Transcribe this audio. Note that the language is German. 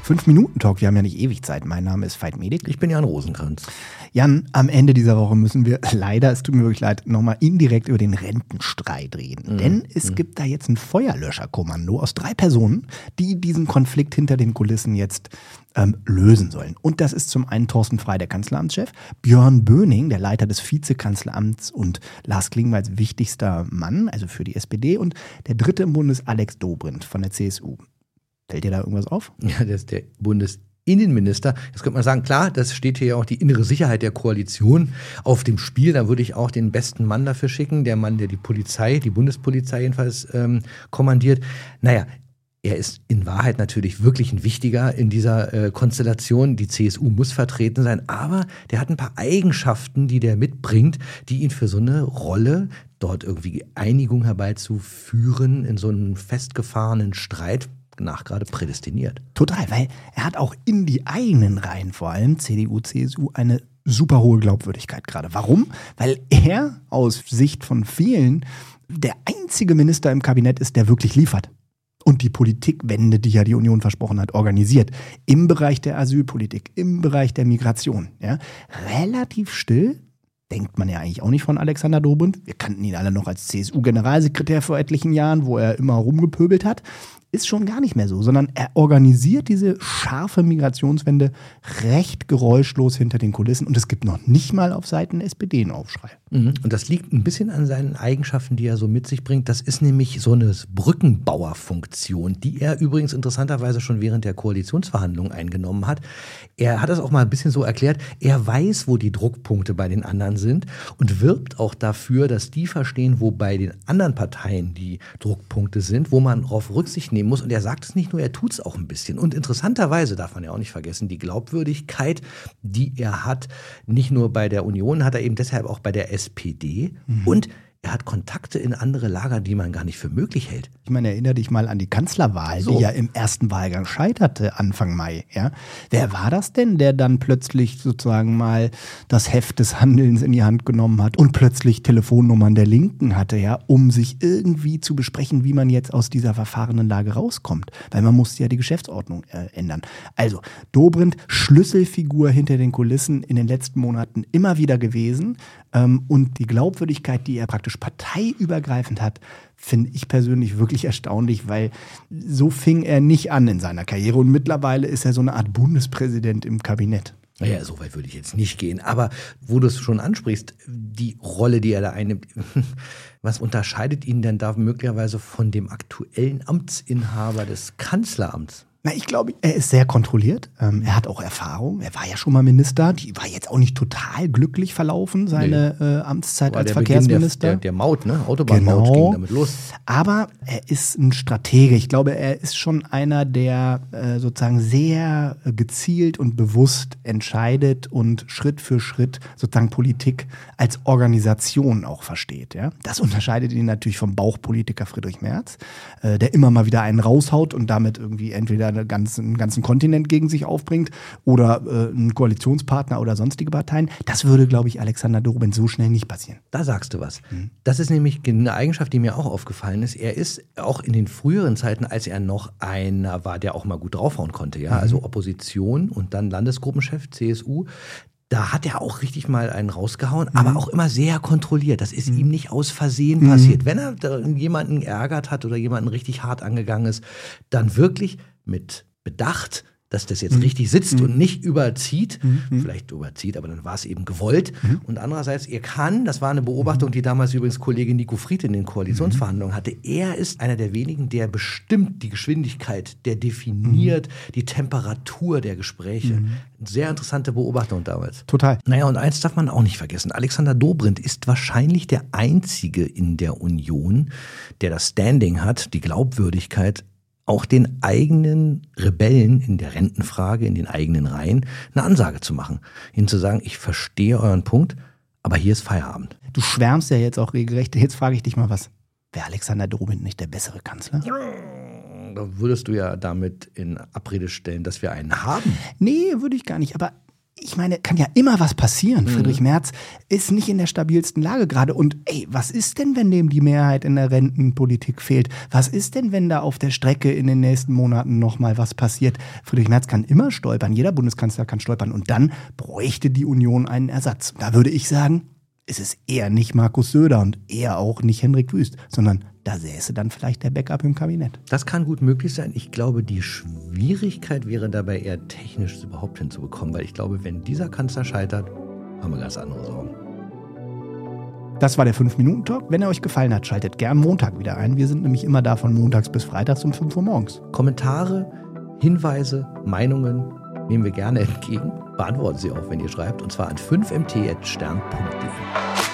5-Minuten-Talk, wir haben ja nicht ewig Zeit. Mein Name ist Veit Medik. Ich bin Jan Rosenkranz. Jan, am Ende dieser Woche müssen wir leider, es tut mir wirklich leid, nochmal indirekt über den Rentenstreit reden. Denn es gibt da jetzt ein Feuerlöscherkommando aus 3 Personen, die diesen Konflikt hinter den Kulissen jetzt lösen sollen. Und das ist zum einen Thorsten Frey, der Kanzleramtschef, Björn Böning, der Leiter des Vizekanzleramts und Lars Klingbeils wichtigster Mann, also für die SPD, und der dritte im Bunde ist Alex Dobrindt von der CSU. Fällt dir da irgendwas auf? Ja, das ist der Bundesinnenminister. Jetzt könnte man sagen, klar, das steht hier ja auch die innere Sicherheit der Koalition auf dem Spiel. Da würde ich auch den besten Mann dafür schicken, der Mann, der die Polizei, die Bundespolizei jedenfalls kommandiert. Naja, er ist in Wahrheit natürlich wirklich ein Wichtiger in dieser Konstellation. Die CSU muss vertreten sein, aber der hat ein paar Eigenschaften, die der mitbringt, die ihn für so eine Rolle, dort irgendwie Einigung herbeizuführen in so einem festgefahrenen Streit, gerade prädestiniert. Total, weil er hat auch in die eigenen Reihen, vor allem CDU, CSU, eine super hohe Glaubwürdigkeit gerade. Warum? Weil er aus Sicht von vielen der einzige Minister im Kabinett ist, der wirklich liefert. Und die Politikwende, die ja die Union versprochen hat, organisiert. Im Bereich der Asylpolitik, im Bereich der Migration. Ja, relativ still, denkt man ja eigentlich auch nicht von Alexander Dobrindt. Wir kannten ihn alle noch als CSU-Generalsekretär vor etlichen Jahren, wo er immer rumgepöbelt hat. Ist schon gar nicht mehr so, sondern er organisiert diese scharfe Migrationswende recht geräuschlos hinter den Kulissen. Und es gibt noch nicht mal auf Seiten der SPD einen Aufschrei. Und das liegt ein bisschen an seinen Eigenschaften, die er so mit sich bringt. Das ist nämlich so eine Brückenbauerfunktion, die er übrigens interessanterweise schon während der Koalitionsverhandlungen eingenommen hat. Er hat das auch mal ein bisschen so erklärt. Er weiß, wo die Druckpunkte bei den anderen sind und wirbt auch dafür, dass die verstehen, wo bei den anderen Parteien die Druckpunkte sind, wo man darauf Rücksicht nehmen muss. Und er sagt es nicht nur, er tut es auch ein bisschen. Und interessanterweise darf man ja auch nicht vergessen, die Glaubwürdigkeit, die er hat, nicht nur bei der Union, hat er eben deshalb auch bei der SPD. Und er hat Kontakte in andere Lager, die man gar nicht für möglich hält. Ich meine, erinnere dich mal an die Kanzlerwahl, die ja im ersten Wahlgang scheiterte, Anfang Mai. Ja? Wer war das denn, der dann plötzlich sozusagen mal das Heft des Handelns in die Hand genommen hat und plötzlich Telefonnummern der Linken hatte, ja, um sich irgendwie zu besprechen, wie man jetzt aus dieser verfahrenen Lage rauskommt? Weil man musste ja die Geschäftsordnung ändern. Also Dobrindt, Schlüsselfigur hinter den Kulissen in den letzten Monaten immer wieder gewesen. Und die Glaubwürdigkeit, die er praktisch parteiübergreifend hat, finde ich persönlich wirklich erstaunlich, weil so fing er nicht an in seiner Karriere. Und mittlerweile ist er so eine Art Bundespräsident im Kabinett. Naja, so weit würde ich jetzt nicht gehen. Aber wo du es schon ansprichst, die Rolle, die er da einnimmt, was unterscheidet ihn denn da möglicherweise von dem aktuellen Amtsinhaber des Kanzleramts? Na, ich glaube, er ist sehr kontrolliert. Er hat auch Erfahrung. Er war ja schon mal Minister. Die war jetzt auch nicht total glücklich verlaufen, seine Amtszeit als Verkehrsminister. Der Maut, ne? Autobahnmaut ging damit los. Aber er ist ein Stratege. Ich glaube, er ist schon einer, der sozusagen sehr gezielt und bewusst entscheidet und Schritt für Schritt sozusagen Politik als Organisation auch versteht. Ja? Das unterscheidet ihn natürlich vom Bauchpolitiker Friedrich Merz, der immer mal wieder einen raushaut und damit irgendwie entweder einen ganzen Kontinent gegen sich aufbringt oder einen Koalitionspartner oder sonstige Parteien. Das würde, glaube ich, Alexander Dobrindt so schnell nicht passieren. Da sagst du was. Das ist nämlich eine Eigenschaft, die mir auch aufgefallen ist. Er ist auch in den früheren Zeiten, als er noch einer war, der auch mal gut draufhauen konnte, ja, also Opposition und dann Landesgruppenchef CSU, da hat er auch richtig mal einen rausgehauen, aber auch immer sehr kontrolliert. Das ist ihm nicht aus Versehen passiert. Wenn er jemanden geärgert hat oder jemanden richtig hart angegangen ist, dann wirklich mit Bedacht, dass das jetzt richtig sitzt und nicht überzieht. Vielleicht überzieht, aber dann war es eben gewollt. Und andererseits, das war eine Beobachtung, die damals übrigens Kollege Nico Fried in den Koalitionsverhandlungen hatte. Er ist einer der wenigen, der bestimmt die Geschwindigkeit, der definiert die Temperatur der Gespräche. Sehr interessante Beobachtung damals. Total. Naja, und eins darf man auch nicht vergessen. Alexander Dobrindt ist wahrscheinlich der Einzige in der Union, der das Standing hat, die Glaubwürdigkeit, auch den eigenen Rebellen in der Rentenfrage, in den eigenen Reihen, eine Ansage zu machen. Ihnen zu sagen, ich verstehe euren Punkt, aber hier ist Feierabend. Du schwärmst ja jetzt auch regelrecht. Jetzt frage ich dich mal was. Wäre Alexander Dobrindt nicht der bessere Kanzler? Da würdest du ja damit in Abrede stellen, dass wir einen haben. Nee, würde ich gar nicht. Aber ich meine, kann ja immer was passieren. Friedrich Merz ist nicht in der stabilsten Lage gerade. Und was ist denn, wenn dem die Mehrheit in der Rentenpolitik fehlt? Was ist denn, wenn da auf der Strecke in den nächsten Monaten nochmal was passiert? Friedrich Merz kann immer stolpern. Jeder Bundeskanzler kann stolpern. Und dann bräuchte die Union einen Ersatz. Da würde ich sagen, es ist eher nicht Markus Söder und eher auch nicht Hendrik Wüst, sondern da säße dann vielleicht der Backup im Kabinett. Das kann gut möglich sein. Ich glaube, die Schwierigkeit wäre dabei eher technisch das überhaupt hinzubekommen, weil ich glaube, wenn dieser Kanzler scheitert, haben wir ganz andere Sorgen. Das war der 5-Minuten-Talk. Wenn er euch gefallen hat, schaltet gern Montag wieder ein. Wir sind nämlich immer da von montags bis freitags um 5 Uhr morgens. Kommentare, Hinweise, Meinungen nehmen wir gerne entgegen. Beantworten Sie auch, wenn ihr schreibt, und zwar an 5mt@stern.de.